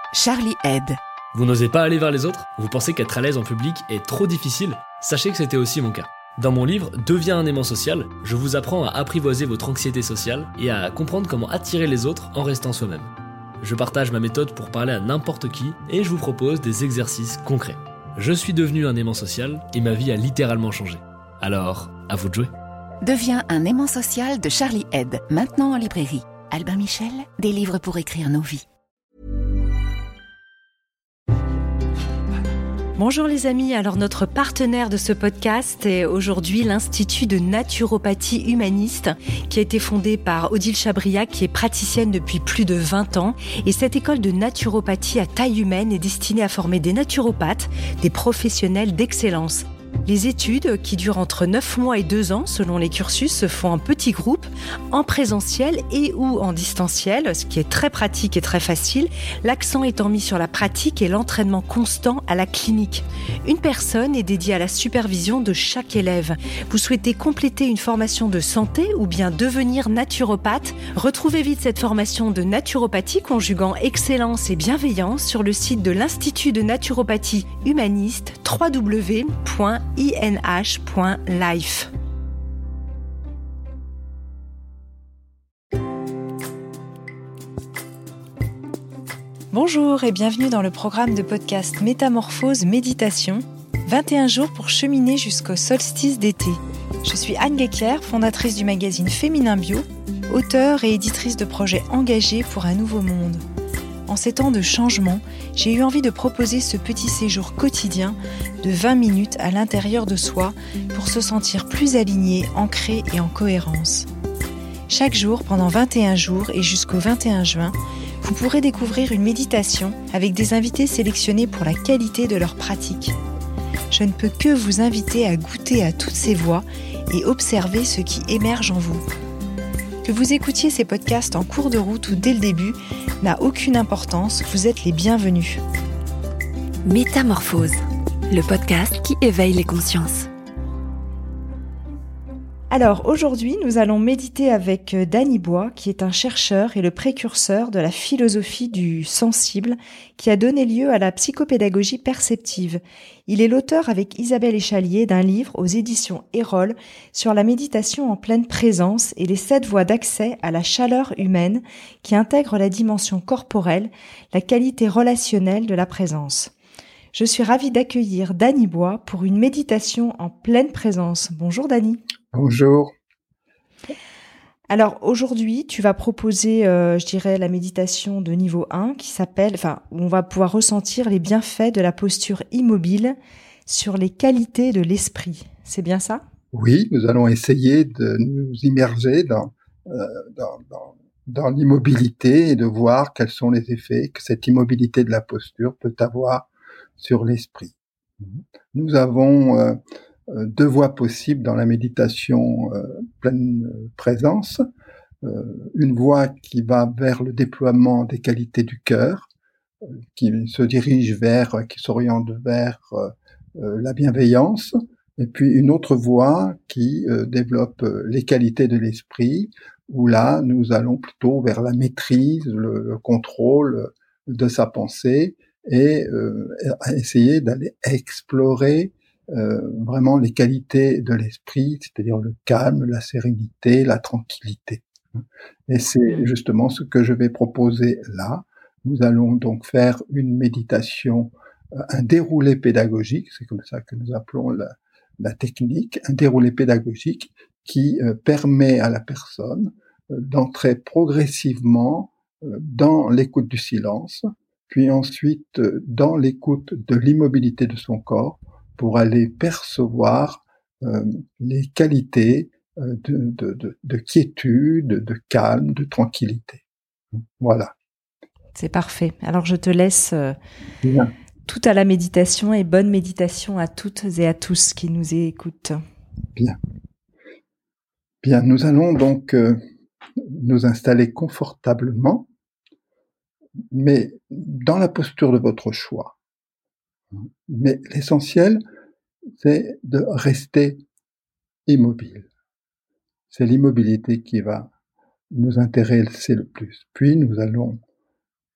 Charlie aide. Vous n'osez pas aller vers les autres ? Vous pensez qu'être à l'aise en public est trop difficile ? Sachez que c'était aussi mon cas. Dans mon livre « Deviens un aimant social », je vous apprends à apprivoiser votre anxiété sociale et à comprendre comment attirer les autres en restant soi-même. Je partage ma méthode pour parler à n'importe qui et je vous propose des exercices concrets. Je suis devenu un aimant social et ma vie a littéralement changé. Alors, à vous de jouer. Deviens un aimant social de Charlie aide, maintenant en librairie. Albin Michel, des livres pour écrire nos vies. Bonjour les amis, alors notre partenaire de ce podcast est aujourd'hui l'Institut de naturopathie humaniste qui a été fondé par Odile Chabriac qui est praticienne depuis plus de 20 ans et cette école de naturopathie à taille humaine est destinée à former des naturopathes, des professionnels d'excellence. Les études, qui durent entre 9 mois et 2 ans selon les cursus, se font en petits groupes, en présentiel et ou en distanciel, ce qui est très pratique et très facile, l'accent étant mis sur la pratique et l'entraînement constant à la clinique. Une personne est dédiée à la supervision de chaque élève. Vous souhaitez compléter une formation de santé ou bien devenir naturopathe ? Retrouvez vite cette formation de naturopathie conjuguant excellence et bienveillance sur le site de l'Institut de naturopathie humaniste www.inh.life. Bonjour et bienvenue dans le programme de podcast Métamorphose Méditation, 21 jours pour cheminer jusqu'au solstice d'été. Je suis Anne Guéquier, fondatrice du magazine Féminin Bio, auteure et éditrice de projets engagés pour un nouveau monde. En ces temps de changement, j'ai eu envie de proposer ce petit séjour quotidien de 20 minutes à l'intérieur de soi pour se sentir plus aligné, ancré et en cohérence. Chaque jour, pendant 21 jours et jusqu'au 21 juin, vous pourrez découvrir une méditation avec des invités sélectionnés pour la qualité de leur pratique. Je ne peux que vous inviter à goûter à toutes ces voix et observer ce qui émerge en vous. Que vous écoutiez ces podcasts en cours de route ou dès le début n'a aucune importance, vous êtes les bienvenus. Métamorphose, le podcast qui éveille les consciences. Alors aujourd'hui, nous allons méditer avec Danny Bois, qui est un chercheur et le précurseur de la philosophie du sensible, qui a donné lieu à la psychopédagogie perceptive. Il est l'auteur avec Isabelle Échalier d'un livre aux éditions Erol sur la méditation en pleine présence et les 7 voies d'accès à la chaleur humaine qui intègrent la dimension corporelle, la qualité relationnelle de la présence. Je suis ravie d'accueillir Danny Bois pour une méditation en pleine présence. Bonjour Danny. Bonjour. Alors aujourd'hui, tu vas proposer, la méditation de niveau 1 où on va pouvoir ressentir les bienfaits de la posture immobile sur les qualités de l'esprit. C'est bien ça ? Oui, nous allons essayer de nous immerger dans l'immobilité et de voir quels sont les effets que cette immobilité de la posture peut avoir sur l'esprit. Nous avons 2 voies possibles dans la méditation pleine présence. Une voie qui va vers le déploiement des qualités du cœur, qui s'oriente vers la bienveillance, et puis une autre voie qui développe les qualités de l'esprit, où là nous allons plutôt vers la maîtrise, le contrôle de sa pensée, et essayer d'aller explorer vraiment les qualités de l'esprit, c'est-à-dire le calme, la sérénité, la tranquillité. Et c'est justement ce que je vais proposer là. Nous allons donc faire une méditation, un déroulé pédagogique, c'est comme ça que nous appelons la technique, un déroulé pédagogique qui permet à la personne d'entrer progressivement dans l'écoute du silence, puis ensuite dans l'écoute de l'immobilité de son corps, pour aller percevoir les qualités de quiétude, de calme, de tranquillité. Voilà. C'est parfait. Alors je te laisse Bien. tout à la méditation et bonne méditation à toutes et à tous qui nous écoutent. Bien. Bien, nous allons donc nous installer confortablement, mais dans la posture de votre choix. Mais l'essentiel, c'est de rester immobile. C'est l'immobilité qui va nous intéresser le plus. Puis nous allons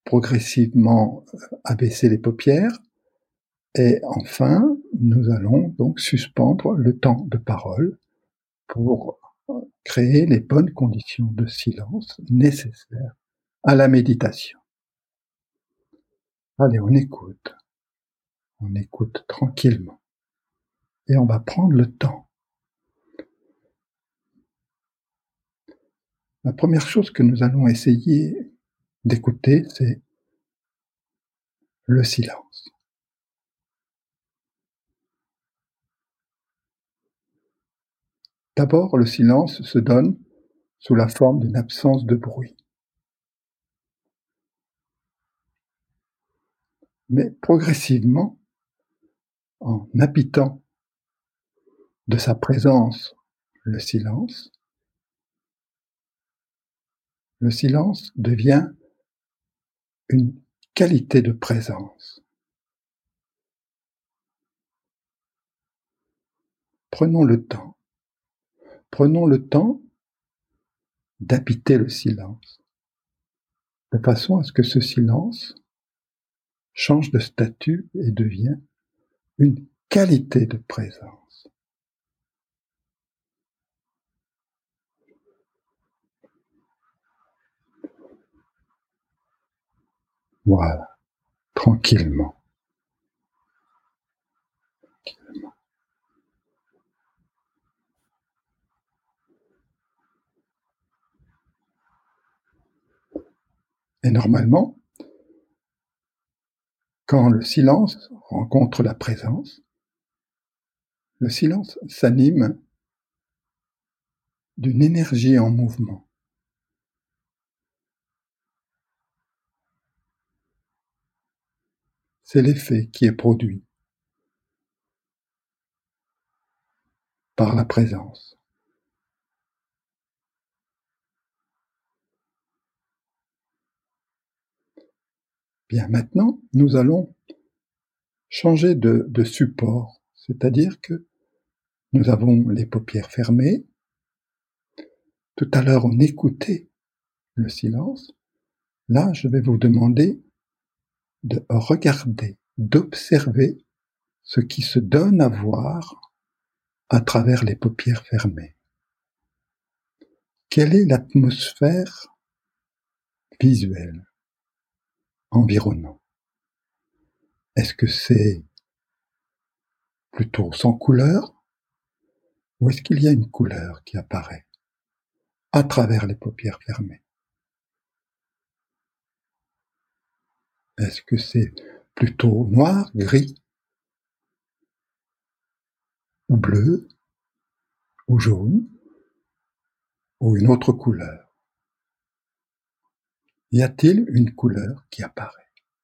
progressivement abaisser les paupières. Et enfin, nous allons donc suspendre le temps de parole pour créer les bonnes conditions de silence nécessaires à la méditation. Allez, on écoute tranquillement. Et on va prendre le temps. La première chose que nous allons essayer d'écouter, c'est le silence. D'abord, le silence se donne sous la forme d'une absence de bruit. Mais progressivement, en habitant de sa présence le silence devient une qualité de présence. Prenons le temps d'habiter le silence, de façon à ce que ce silence change de statut et devient une qualité de présence. Voilà, tranquillement. Et normalement, quand le silence rencontre la présence, le silence s'anime d'une énergie en mouvement. C'est l'effet qui est produit par la présence. Bien, maintenant, nous allons changer de support, c'est-à-dire que nous avons les paupières fermées. Tout à l'heure, on écoutait le silence. Là, je vais vous demander de regarder, d'observer ce qui se donne à voir à travers les paupières fermées. Quelle est l'atmosphère visuelle environnante? Est-ce que c'est plutôt sans couleur ou est-ce qu'il y a une couleur qui apparaît à travers les paupières fermées? Est-ce que c'est plutôt noir, gris, ou bleu, ou jaune, ou une autre couleur? Y a-t-il une couleur qui apparaît?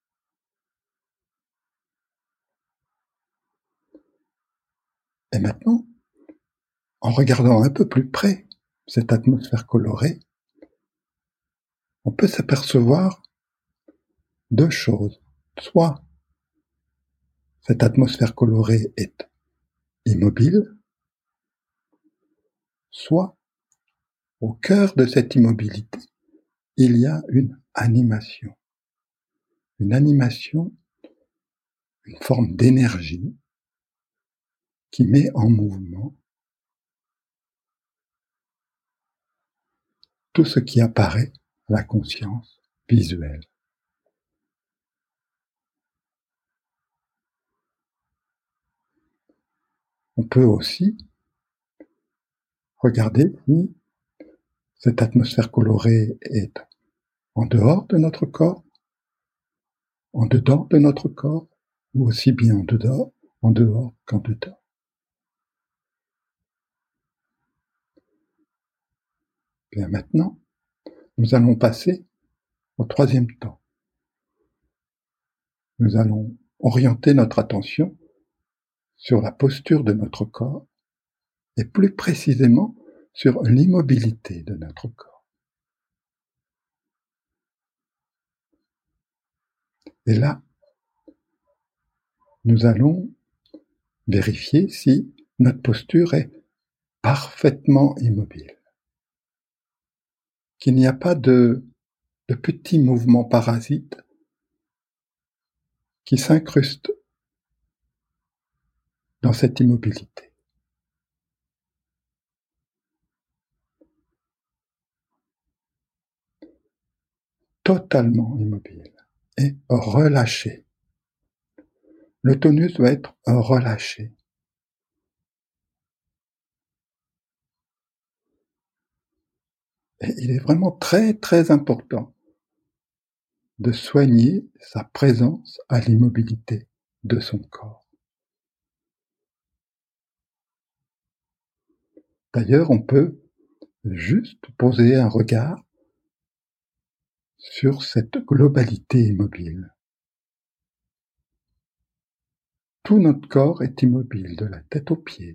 Et maintenant, en regardant un peu plus près cette atmosphère colorée, on peut s'apercevoir deux choses. Soit cette atmosphère colorée est immobile, soit au cœur de cette immobilité, il y a une animation. Une animation, une forme d'énergie qui met en mouvement tout ce qui apparaît à la conscience visuelle. On peut aussi regarder si cette atmosphère colorée est en dehors de notre corps, en dedans de notre corps, ou aussi bien en dehors qu'en dedans. Bien maintenant, nous allons passer au troisième temps. Nous allons orienter notre attention sur la posture de notre corps et plus précisément sur l'immobilité de notre corps. Et là, nous allons vérifier si notre posture est parfaitement immobile, qu'il n'y a pas de petits mouvements parasites qui s'incruste dans cette immobilité. Totalement immobile et relâché. Le tonus doit être relâché. Et il est vraiment très très important de soigner sa présence à l'immobilité de son corps. D'ailleurs, on peut juste poser un regard sur cette globalité immobile. Tout notre corps est immobile, de la tête aux pieds.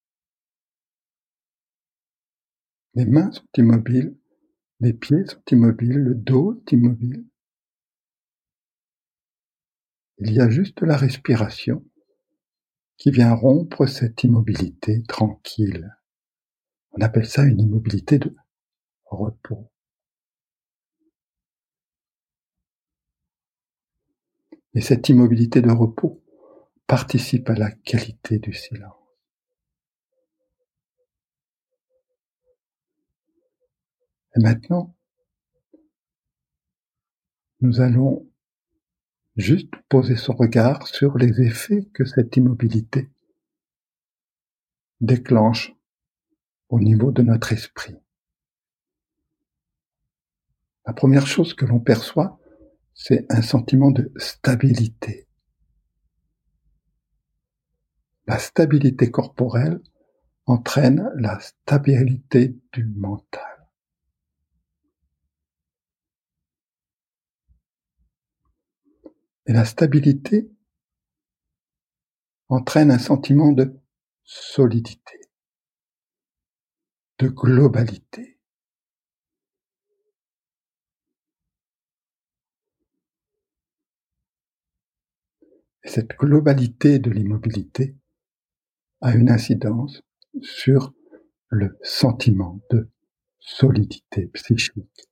Les mains sont immobiles, les pieds sont immobiles, le dos est immobile. Il y a juste la respiration qui vient rompre cette immobilité tranquille. On appelle ça une immobilité de repos. Et cette immobilité de repos participe à la qualité du silence. Et maintenant, nous allons juste poser son regard sur les effets que cette immobilité déclenche au niveau de notre esprit. La première chose que l'on perçoit, c'est un sentiment de stabilité. La stabilité corporelle entraîne la stabilité du mental. Et la stabilité entraîne un sentiment de solidité, de globalité. Et cette globalité de l'immobilité a une incidence sur le sentiment de solidité psychique.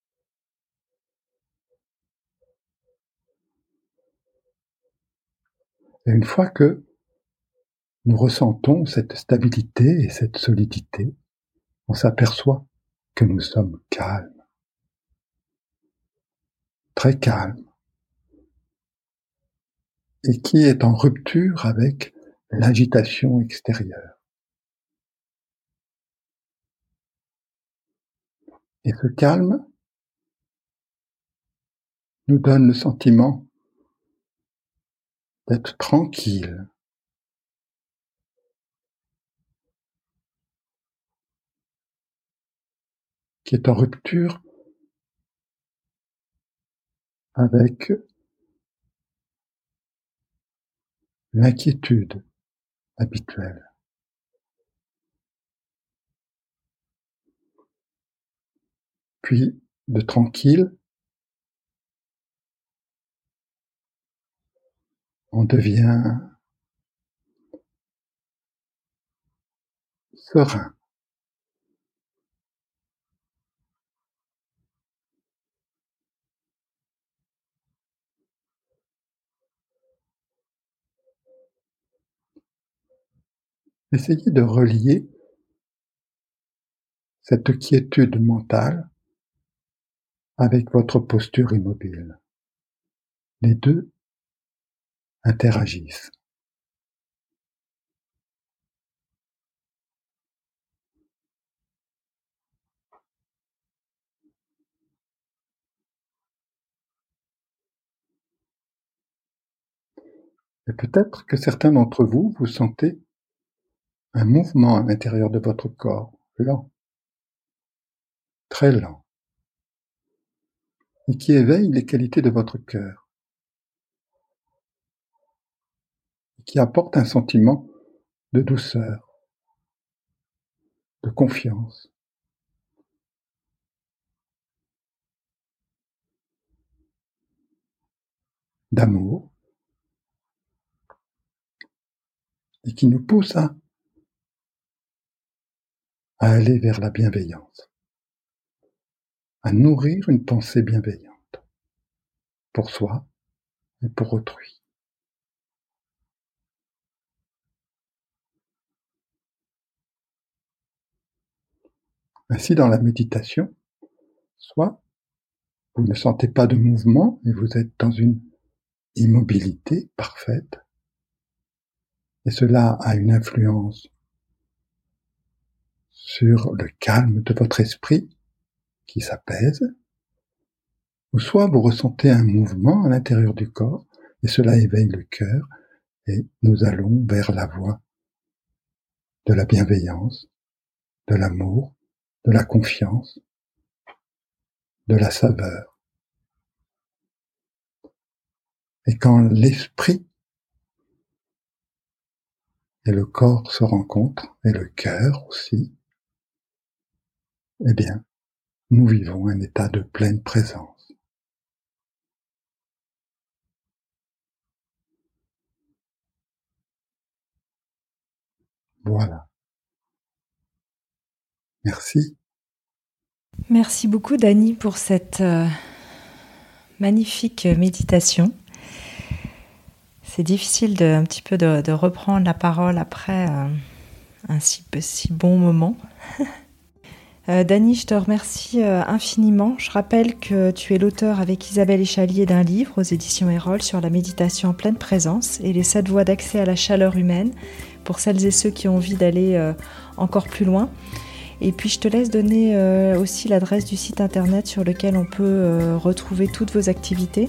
Et une fois que nous ressentons cette stabilité et cette solidité, on s'aperçoit que nous sommes calmes, très calmes, et qui est en rupture avec l'agitation extérieure. Et ce calme nous donne le sentiment d'être tranquille, qui est en rupture avec l'inquiétude habituelle. Puis, de tranquille, on devient serein. Essayez de relier cette quiétude mentale avec votre posture immobile. Les deux interagissent. Et peut-être que certains d'entre vous, vous sentez un mouvement à l'intérieur de votre corps, lent, très lent, et qui éveille les qualités de votre cœur, et qui apporte un sentiment de douceur, de confiance, d'amour, et qui nous pousse à aller vers la bienveillance, à nourrir une pensée bienveillante pour soi et pour autrui. Ainsi, dans la méditation, soit vous ne sentez pas de mouvement et vous êtes dans une immobilité parfaite, et cela a une influence sur le calme de votre esprit qui s'apaise, ou soit vous ressentez un mouvement à l'intérieur du corps et cela éveille le cœur et nous allons vers la voie de la bienveillance, de l'amour, de la confiance, de la saveur. Et quand l'esprit et le corps se rencontrent, et le cœur aussi, eh bien, nous vivons un état de pleine présence. Voilà. Merci. Merci beaucoup, Dany, pour cette magnifique méditation. C'est difficile un petit peu de reprendre la parole après un si bon moment. Dany, je te remercie infiniment. Je rappelle que tu es l'auteur avec Isabelle Échalier d'un livre aux éditions Erol sur la méditation en pleine présence et les 7 voies d'accès à la chaleur humaine pour celles et ceux qui ont envie d'aller encore plus loin. Et puis je te laisse donner aussi l'adresse du site internet sur lequel on peut retrouver toutes vos activités.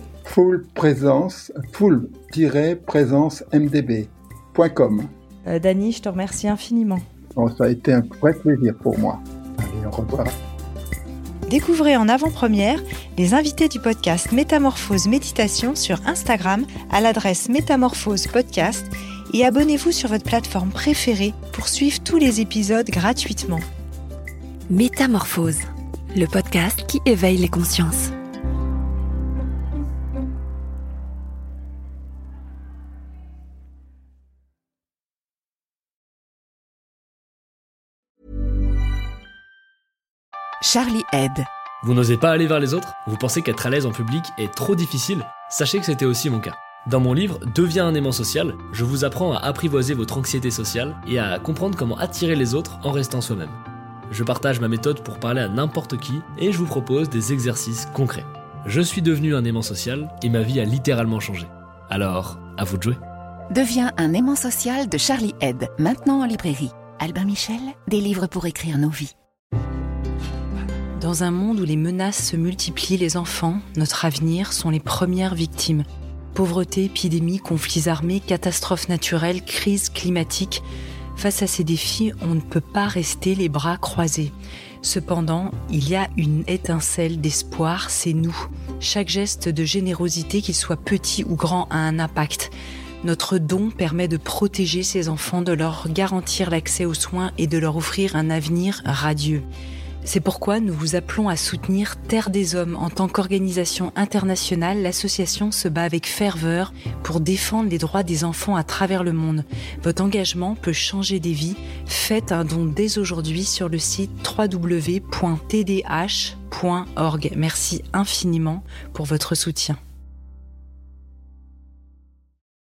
full-présence-mdb.com. Dany, je te remercie infiniment. Ça a été un vrai plaisir pour moi. Allez, au revoir. Découvrez en avant-première les invités du podcast Métamorphose Méditation sur Instagram à l'adresse Métamorphose Podcast et abonnez-vous sur votre plateforme préférée pour suivre tous les épisodes gratuitement. Métamorphose, le podcast qui éveille les consciences. Charlie aide. Vous n'osez pas aller vers les autres ? Vous pensez qu'être à l'aise en public est trop difficile ? Sachez que c'était aussi mon cas. Dans mon livre « Deviens un aimant social », je vous apprends à apprivoiser votre anxiété sociale et à comprendre comment attirer les autres en restant soi-même. Je partage ma méthode pour parler à n'importe qui et je vous propose des exercices concrets. Je suis devenu un aimant social et ma vie a littéralement changé. Alors, à vous de jouer. Deviens un aimant social de Charlie aide, maintenant en librairie. Albin Michel, des livres pour écrire nos vies. Dans un monde où les menaces se multiplient, les enfants, notre avenir, sont les premières victimes. Pauvreté, épidémie, conflits armés, catastrophes naturelles, crises climatiques. Face à ces défis, on ne peut pas rester les bras croisés. Cependant, il y a une étincelle d'espoir, c'est nous. Chaque geste de générosité, qu'il soit petit ou grand, a un impact. Notre don permet de protéger ces enfants, de leur garantir l'accès aux soins et de leur offrir un avenir radieux. C'est pourquoi nous vous appelons à soutenir Terre des Hommes. En tant qu'organisation internationale, l'association se bat avec ferveur pour défendre les droits des enfants à travers le monde. Votre engagement peut changer des vies. Faites un don dès aujourd'hui sur le site www.tdh.org. Merci infiniment pour votre soutien.